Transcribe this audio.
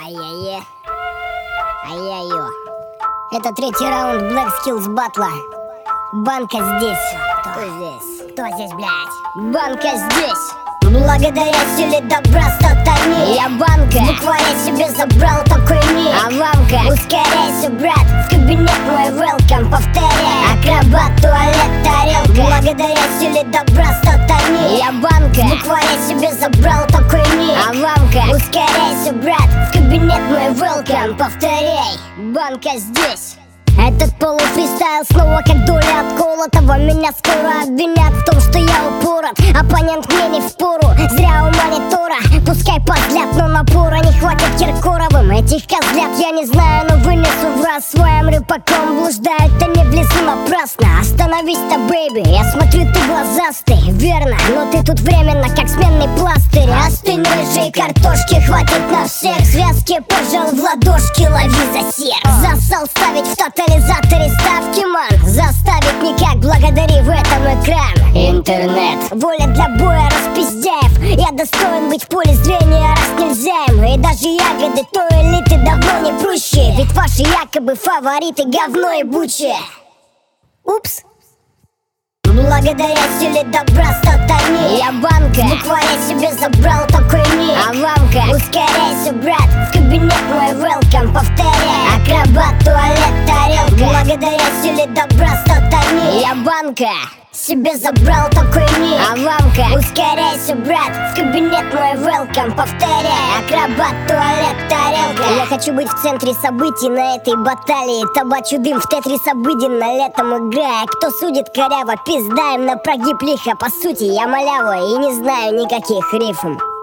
Ай-яй-яй. Ай-яй-ё. Это третий раунд Black Skills батла. Банка здесь. Кто здесь? Кто здесь, блядь? Банка здесь. Благодаря силе добра стартани. Я банка. Буквально себе забрал такой ник. А вамка. Ускоряйся, брат. В кабинет мой welcome. Повторяй. Акробат, туалет, тарелка. Благодаря силе добра стартани. Я банка. Буквально себе забрал такой ник. А вамка. Ускоряйся, брат. В кабинет мой welcome. Повторяй. Банка здесь. Этот полуфристайл снова как доля от колотого. Меня скоро обвинят в том, что я упорот. Оппонент мне не впору, зря у монитора. Пускай подлят, но напора не хватит Киркоровым. Этих козлят я не знаю, но вынесу в раз. Своим рыбаком блуждают они в лесу напрасно. Остановись-то, бэйби, я смотрю, ты глазастый. Верно, но ты тут временно, как сменный пластырь. Остынь, рыжей картошки, хватит на всех. Связки пожал в ладошки, лови за сердце. Засал ставить в тотализаторе ставки, ман. Заставить никак, благодари в этом экран. Интернет. Воля для боя, распиздяев. Я достоин быть в поле зрения, раз нельзя им. И даже ягоды той элиты давно не прущие. Ведь ваши якобы фавориты говно ебучее. Упс. Благодаря силе добра стартани. Я банка. Буквально себе забрал такой ник. А вамка. Ускоряйся, брат. В кабинет мой welcome. Повторяй. Акробат, туалет, тарелка. Благодаря силе добра стартани. Я банка. Себе забрал такой ник. А вамка. Ускоряйся, брат. В кабинет мой welcome. Повторяй. Акробат, туалет, тарелка. Я хочу быть в центре событий на этой баталии. Табачу дым в тетрис обыденно летом играя. Кто судит коряво, пизда им на прогиб лихо. По сути я малява и не знаю никаких рифм.